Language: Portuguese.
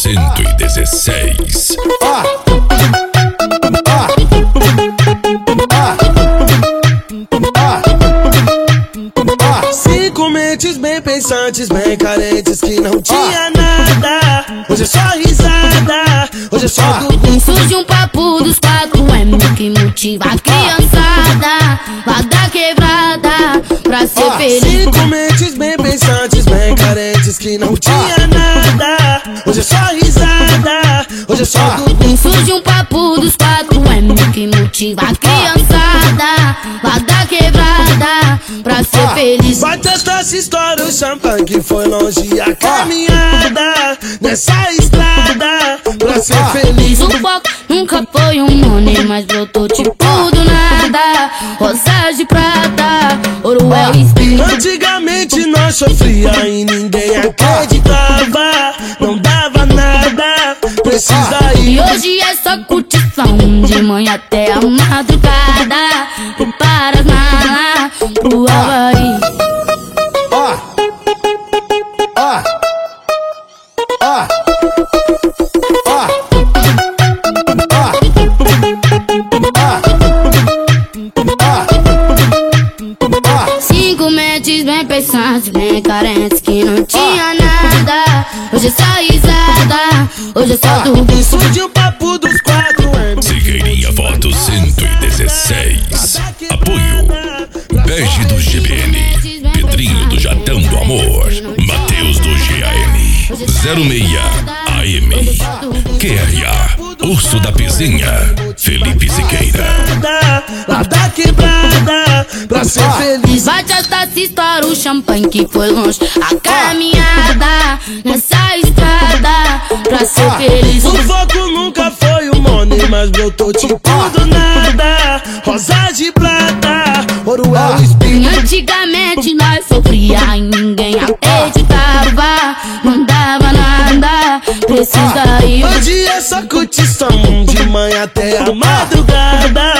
116. Cinco mentes bem pensantes, bem carentes, que não tinha nada. Hoje é só risada, hoje é só tudo. Surge um papo dos 4M que motiva a criançada lá da quebrada pra ser feliz. Cinco mentes bem pensantes, bem carentes, que não tinha nada. Hoje é só risada, hoje é só tudo. Surge um papo dos 4M que motiva a criançada lá da quebrada pra ser feliz. Vai testar se estoura o champanhe, que foi longe a caminhada nessa estrada pra ser feliz. O foco nunca foi um money, mas brotou tipo do nada. Rosas de prata, ouro é o espinho. Antigamente nós sofria e ninguém acreditava, não dava nada, precisa E ir. hoje é só curtição, de manhã até a madrugada. Prepara as malas pro Havaí. Cinco mentes bem pensantes, bem carentes, que não tinha nada. Hoje é só risada, hoje é só tudo. Surge o papo dos 4M. Figueirinha Foto 116. Apoio Bege do GBN, Pedrinho do Jatão do Amor, Matheus do GAM, 06 AM, QRA, Urso da Pizinha, Felipe Siqueira. Lá da quebrada pra ser feliz. Vai testar se estoura o champanhe, que foi longe a caminhada nessa estrada pra ser feliz. O foco nunca foi o money, mas brotou tipo do nada. Rosas de prata, ouro é o espinho. Antigamente nós sofria e ninguém acreditava, não dava nada, precisa ir. Hoje é só curtição, de manhã até a madrugada.